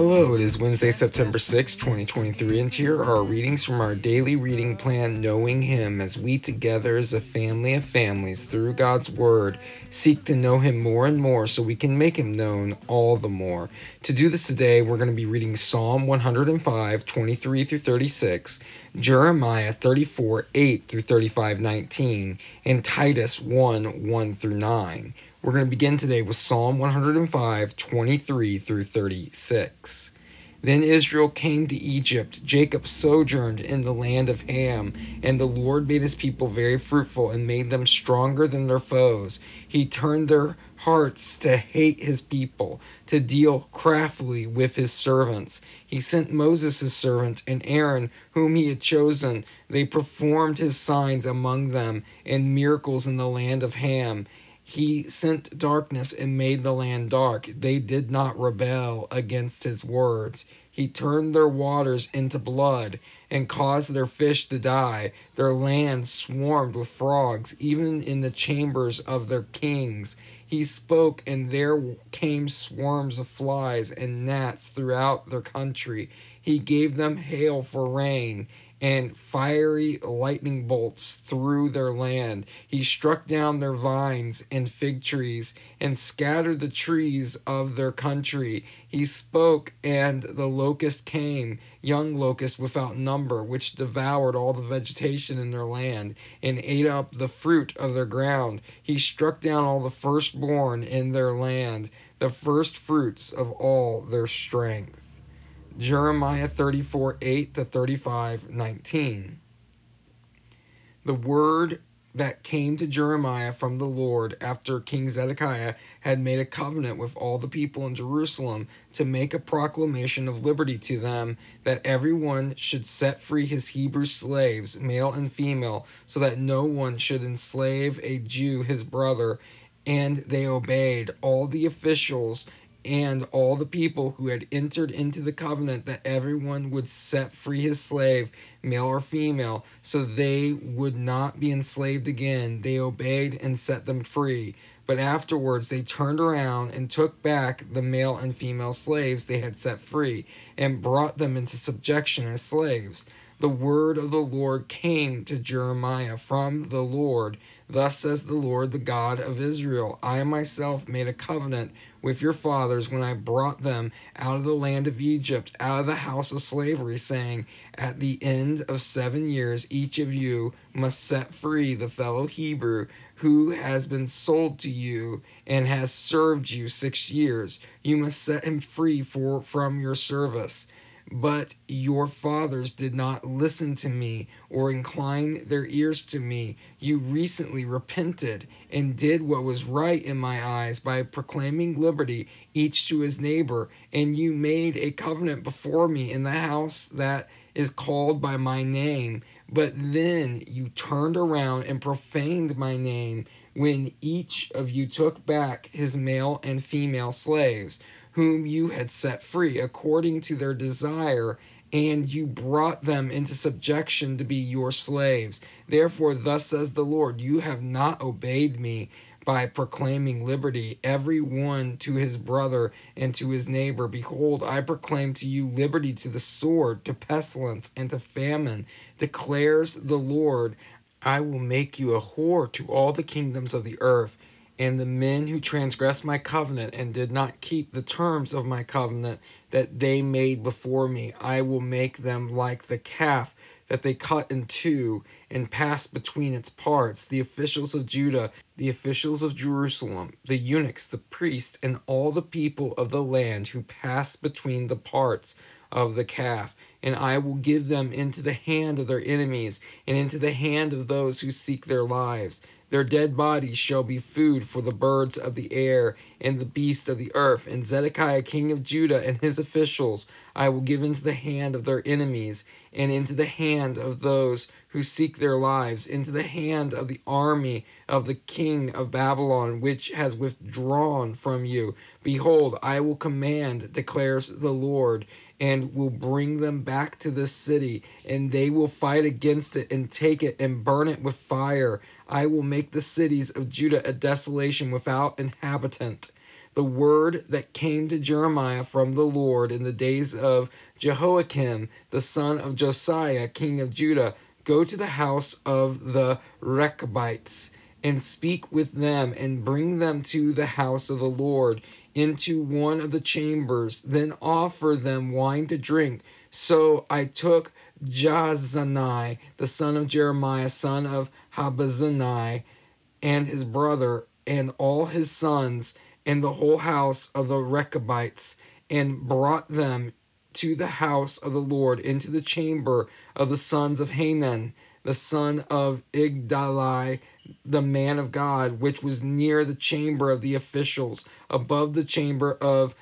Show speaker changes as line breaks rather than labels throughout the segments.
Hello, it is Wednesday, September 6, 2023, and here are our readings from our daily reading plan, Knowing Him, as we together as a family of families, through God's Word, seek to know Him more and more so we can make Him known all the more. To do this today, we're going to be reading Psalm 105, 23 through 36, Jeremiah 34, 8 through 35, 19, and Titus 1, 1 through 9. We're going to begin today with Psalm 105, 23 through 36. Then Israel came to Egypt. Jacob sojourned in the land of Ham, and the Lord made his people very fruitful and made them stronger than their foes. He turned their hearts to hate his people, to deal craftily with his servants. He sent Moses his servant and Aaron, whom he had chosen. They performed his signs among them and miracles in the land of Ham. He sent darkness and made the land dark. They did not rebel against his words. He turned their waters into blood and caused their fish to die. Their land swarmed with frogs, even in the chambers of their kings. He spoke, and there came swarms of flies and gnats throughout their country. He gave them hail for rain and fiery lightning bolts through their land. He struck down their vines and fig trees and scattered the trees of their country. He spoke, and the locust came, young locusts without number, which devoured all the vegetation in their land and ate up the fruit of their ground. He struck down all the firstborn in their land, the first fruits of all their strength. Jeremiah 34, 8 to 35, 19. The word that came to Jeremiah from the Lord after King Zedekiah had made a covenant with all the people in Jerusalem to make a proclamation of liberty to them, that everyone should set free his Hebrew slaves, male and female, so that no one should enslave a Jew his brother. And they obeyed. All the officials and all the people who had entered into the covenant that everyone would set free his slave, male or female, so they would not be enslaved again. They obeyed and set them free. But afterwards they turned around and took back the male and female slaves they had set free, and brought them into subjection as slaves. The word of the Lord came to Jeremiah from the Lord. Thus says the Lord, the God of Israel, I myself made a covenant with your fathers when I brought them out of the land of Egypt, out of the house of slavery, saying, at the end of 7 years each of you must set free the fellow Hebrew who has been sold to you and has served you 6 years. You must set him free from your service. But your fathers did not listen to me or incline their ears to me. You recently repented and did what was right in my eyes by proclaiming liberty each to his neighbor. And you made a covenant before me in the house that is called by my name. But then you turned around and profaned my name when each of you took back his male and female slaves, whom you had set free according to their desire, and you brought them into subjection to be your slaves. Therefore, thus says the Lord, you have not obeyed me by proclaiming liberty, every one to his brother and to his neighbor. Behold, I proclaim to you liberty to the sword, to pestilence, and to famine, declares the Lord. I will make you a whore to all the kingdoms of the earth, and the men who transgressed my covenant and did not keep the terms of my covenant that they made before me, I will make them like the calf that they cut in two and passed between its parts. The officials of Judah, the officials of Jerusalem, the eunuchs, the priests, and all the people of the land who passed between the parts of the calf. And I will give them into the hand of their enemies and into the hand of those who seek their lives. Their dead bodies shall be food for the birds of the air and the beasts of the earth. And Zedekiah king of Judah and his officials I will give into the hand of their enemies, and into the hand of those who seek their lives, into the hand of the army of the king of Babylon, which has withdrawn from you. Behold, I will command, declares the Lord, and will bring them back to this city, and they will fight against it and take it and burn it with fire. I will make the cities of Judah a desolation without inhabitant. the word that came to Jeremiah from the Lord in the days of Jehoiakim, the son of Josiah, king of Judah. Go to the house of the Rechabites and speak with them and bring them to the house of the Lord into one of the chambers. Then offer them wine to drink. So I took Jazani, the son of Jeremiah, son of Habazani, and his brother, and all his sons, and the whole house of the Rechabites, and brought them to the house of the Lord into the chamber of the sons of Hanan, the son of Igdalai, the man of God, which was near the chamber of the officials, above the chamber of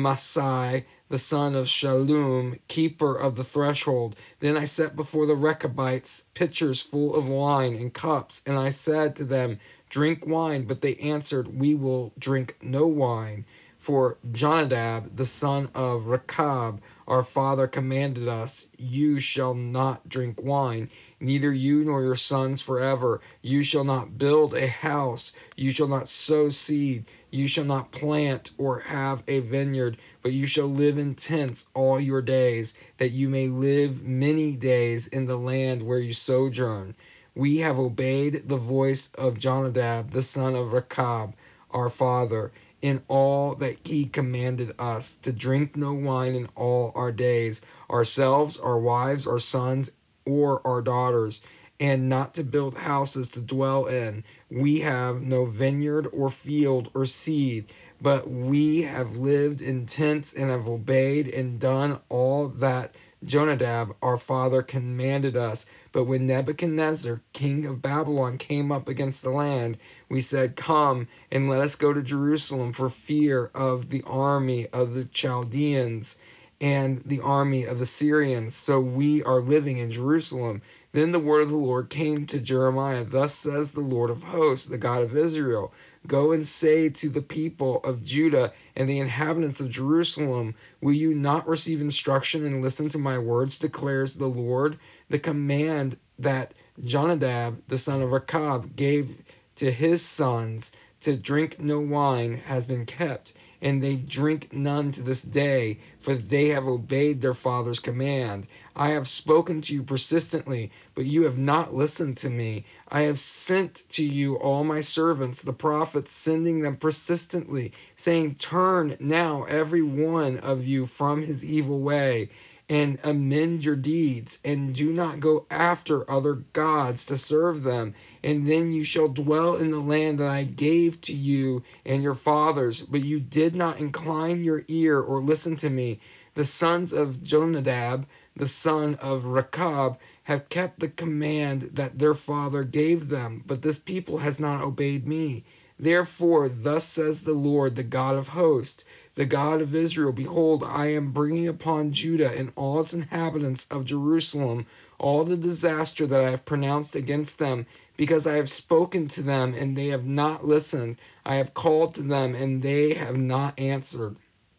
Masai, the son of Shallum, keeper of the threshold. Then I set before the Rechabites pitchers full of wine and cups, and I said to them, drink wine. But they answered, we will drink no wine. For Jonadab, the son of Rechab, our father, commanded us, you shall not drink wine, neither you nor your sons forever. You shall not build a house, you shall not sow seed, you shall not plant or have a vineyard, but you shall live in tents all your days, that you may live many days in the land where you sojourn. We have obeyed the voice of Jonadab, the son of Rechab, our father, in all that he commanded us, to drink no wine in all our days, ourselves, our wives, our sons, or our daughters, and not to build houses to dwell in. We have no vineyard or field or seed, but we have lived in tents and have obeyed and done all that Jonadab, our father, commanded us. But when Nebuchadnezzar, king of Babylon, came up against the land, we said, come and let us go to Jerusalem, for fear of the army of the Chaldeans and the army of the Syrians. So we are living in Jerusalem. Then the word of the Lord came to Jeremiah. Thus says the Lord of hosts, the God of Israel, go and say to the people of Judah and the inhabitants of Jerusalem, will you not receive instruction and listen to my words, declares the Lord? The command that Jonadab, the son of Rechab, gave to his sons to drink no wine has been kept, and they drink none to this day, for they have obeyed their father's command. I have spoken to you persistently, but you have not listened to me. I have sent to you all my servants, the prophets, sending them persistently, saying, turn now every one of you from his evil way, and amend your deeds, and do not go after other gods to serve them. And then you shall dwell in the land that I gave to you and your fathers. But you did not incline your ear or listen to me. The sons of Jonadab, the son of Rechab, have kept the command that their father gave them, but this people has not obeyed me. Therefore, thus says the Lord, the God of hosts, the God of Israel, behold, I am bringing upon Judah and all its inhabitants of Jerusalem all the disaster that I have pronounced against them, because I have spoken to them and they have not listened. I have called to them and they have not answered.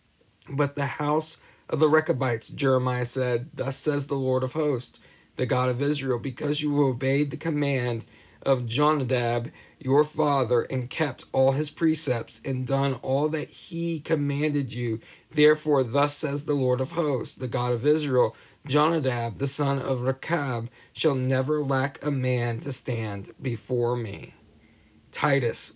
But the house of the Rechabites, Jeremiah said, thus says the Lord of hosts, the God of Israel, because you have obeyed the command of Jonadab your father, and kept all his precepts, and done all that he commanded you. Therefore, thus says the Lord of hosts, the God of Israel, Jonadab, the son of Rechab, shall never lack a man to stand before me. Titus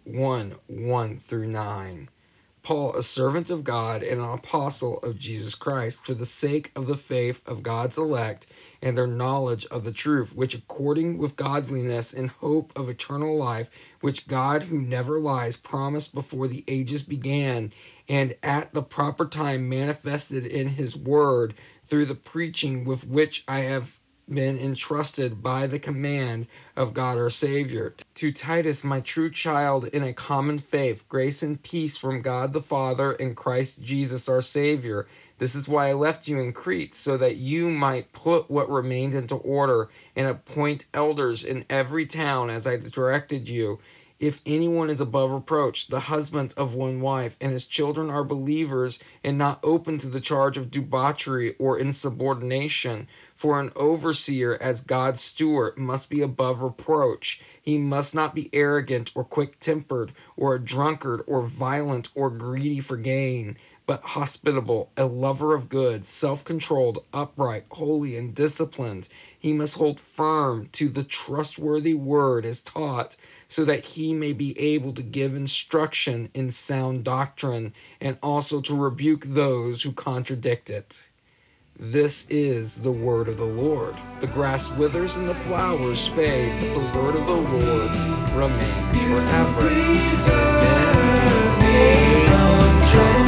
1:1-9. Paul, a servant of God and an apostle of Jesus Christ, for the sake of the faith of God's elect and their knowledge of the truth, which according with godliness and hope of eternal life, which God, who never lies, promised before the ages began, and at the proper time manifested in his word, through the preaching with which I have been entrusted by the command of God our Savior. To Titus, my true child in a common faith, grace and peace from God the Father and Christ Jesus our Savior. This is why I left you in Crete, so that you might put what remained into order and appoint elders in every town as I directed you. If anyone is above reproach, the husband of one wife, and his children are believers and not open to the charge of debauchery or insubordination, for an overseer as God's steward must be above reproach. He must not be arrogant or quick-tempered or a drunkard or violent or greedy for gain, but hospitable, a lover of good, self-controlled, upright, holy, and disciplined. He must hold firm to the trustworthy word as taught, so that he may be able to give instruction in sound doctrine, and also to rebuke those who contradict it. This is the word of the Lord. The grass withers and the flowers fade, but the word of the Lord remains forever. Amen.